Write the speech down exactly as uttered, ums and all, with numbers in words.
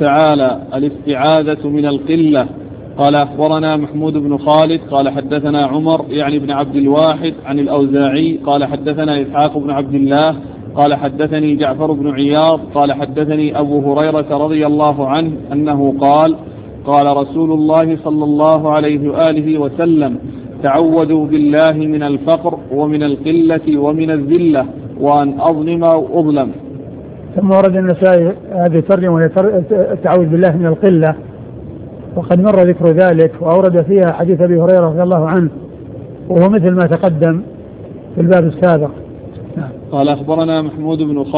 تعالى: الاستعاذة من القلة. قال أخبرنا محمود بن خالد قال حدثنا عمر يعني بن عبد الواحد عن الأوزاعي قال حدثنا إسحاق بن عبد الله قال حدثني جعفر بن عياض قال حدثني أبو هريرة رضي الله عنه أنه قال: قال رسول الله صلى الله عليه وآله وسلم: تعوذوا بالله من الفقر ومن القلة ومن الذلة وأن أظلم أو أظلم. ثم ورد النسائي هذه الترجمة وهي التعوذ بالله من القلة، وقد مر ذكر ذلك، وأورد فيها حديث أبي هريرة رضي الله عنه وهو مثل ما تقدم في الباب السابق. قال أخبرنا محمود بن خالد